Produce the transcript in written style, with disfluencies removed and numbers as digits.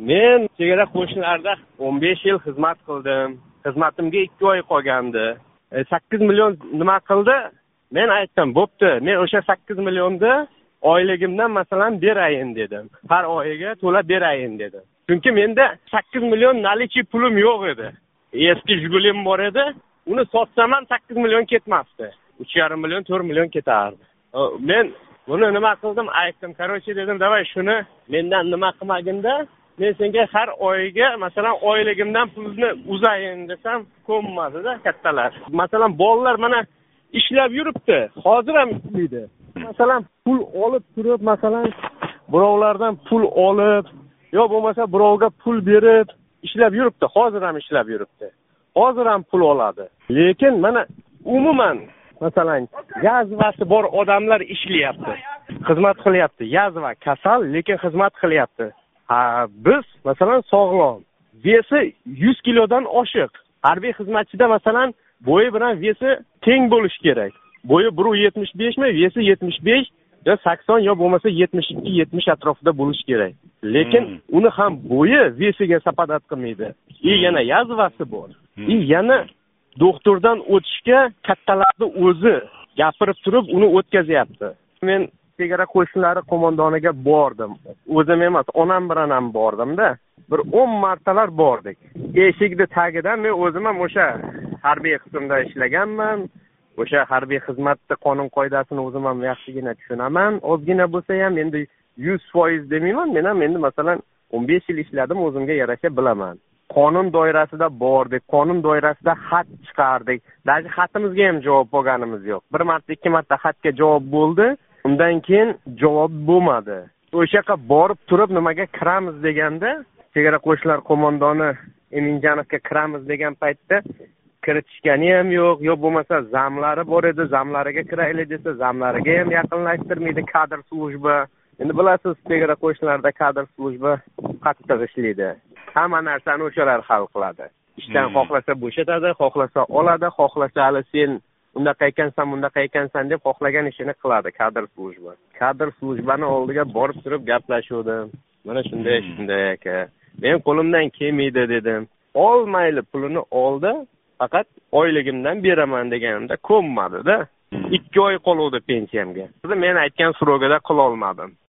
Men chegara qo'shnilarda 15 yil xizmat qildim. Xizmatimga 2 oy qolgandi. 8 million nima qildi? Men aytdim, bo'pti. Men o'sha 8 millionni oyligimdan masalan berayin dedim. Har oyiga to'lab berayin dedim. Chunki menda 8 million nalichi pulim yo'q edi. Eski Jigulim bor edi. Uni sotsam ham 8 million ketmasdi. 3,5 million, 4 million ketardi. Men buni nima qildim? Aytdim, "Qarochi" dedim, "Davay shuni mendan nima qilmaginda, men senga har oyiga masalan oyligimdan pulni uzayin" desam, ko'nmadi-da kattalar. Masalan, bolalar mana ishlab yuribdi, hozir ham ishlaydi. Masalan, pul olib turib, masalan, birovlardan pul olib, yo bo'lmasa birovga pul berib ishlab yuribdi, hozir ham ishlab yuribdi. Hozir ham pul oladi. Lekin mana umuman masalan, yazvasi bor odamlar ishlayapti, xizmat qilyapti. Yazva kasal, lekin xizmat qilyapti. Biz masalan sog'lom, vesi 100 kilodan oshiq. Harbiy xizmatchida masalan bo'yi bilan vesi teng bo'lish kerak. Bo'yi 1.75 mi, vesi 75 yo 80 yo bo'lmasa 72-70 atrofida bo'lish kerak. Lekin uni ham bo'yi vesiga sapadat qilmaydi. Yana yazvasi bor. Yana doktordan o'tishga kattalarning o'zi gapirib turib uni o'tkazyapti. Men chegara qo'shinlari qo'mondoniga bordim. O'zim emas, onam bilan ham bordim-da. Bir 10 martalar bordik. Eshikni tagidan men o'zim ham o'sha harbiy qismda ishlaganman. O'sha harbiy xizmatda qonun qoidasini o'zim ham yaxshigina tushunaman. Ozgina bo'lsa ham endi 100% demayman. Men ham endi masalan 15 yil ishladim, o'zimga yarasha bilaman. Qonun doirasida bordik, qonun doirasida xat chiqardik. Даже xatimizga ham javob olganimiz yo'q. Bir marta, ikki marta xatga javob bo'ldi, undan keyin javob bo'lmadi. O'sha yoqqa borib turib nimaga kiramiz deganda, chegara qo'shinlar qo'mondoni Eminjanovga kiramiz degan paytda kiritishgani ham yo'q, yo bo'lmasa zamlari bor edi, zamlariga kiraylik desa, zamlariga ham yaqinlashtirmaydi kadr slujba. Endi bilasiz, chegara qo'shinlarda kadr slujba qattiq ishlaydi. Hamma narsani o'shalar hal qiladi. Ishdan xohlasa bo'shatadi, xohlasa oladi, xohlasa hali sen undaqa ekansan deb xohlagan ishini qiladi kadr slujba. Kadr slujbani oldiga borib turib gaplashuvdim. Mana shunday aka. Men qo'limdan kelmaydi dedim. Olmayli, pulini oldi, faqat oyligimdan beraman deganimda ko'nmadi-da. 2 oy qoluvdi pensiyamga. Men aytgan srogada qila olmadim.